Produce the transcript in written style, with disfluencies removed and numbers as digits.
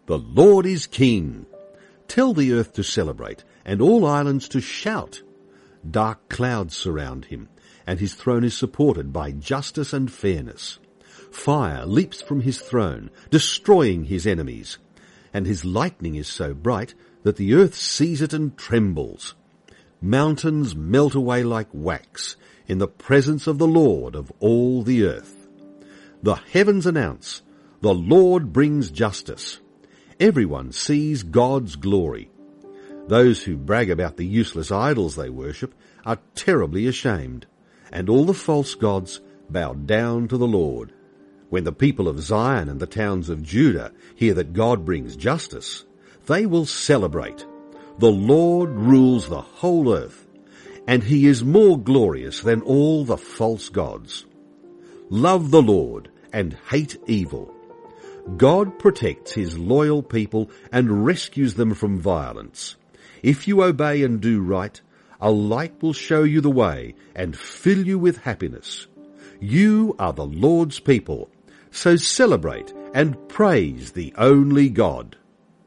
The Lord is King. Tell the earth to celebrate, and all islands to shout. Dark clouds surround him, and his throne is supported by justice and fairness. Fire leaps from his throne, destroying his enemies, and his lightning is so bright that the earth sees it and trembles. Mountains melt away like wax in the presence of the Lord of all the earth. The heavens announce, the Lord brings justice. Everyone sees God's glory. Those who brag about the useless idols they worship are terribly ashamed, and all the false gods bow down to the Lord. When the people of Zion and the towns of Judah hear that God brings justice, they will celebrate. The Lord rules the whole earth, and he is more glorious than all the false gods. Love the Lord and hate evil. God protects his loyal people and rescues them from violence. If you obey and do right, a light will show you the way and fill you with happiness. You are the Lord's people, so celebrate and praise the only God.